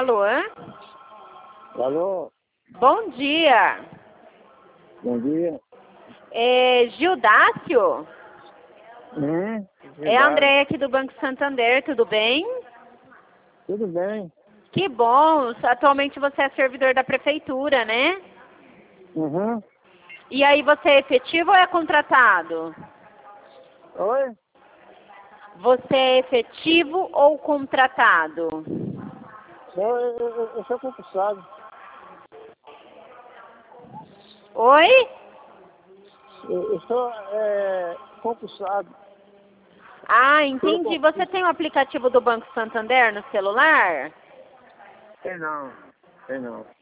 Alô? Alô? Bom dia. Bom dia. É Gildácio? É a Verdade. Andréia aqui do Banco Santander, tudo bem? Tudo bem. Que bom, atualmente você é servidor da prefeitura, né? Uhum. E aí você é efetivo ou é contratado? Oi? Você é efetivo ou contratado? Eu sou concursado. Oi? Eu sou concursado. Ah, entendi. Você tem o aplicativo do Banco Santander no celular? Tem não. Tem não.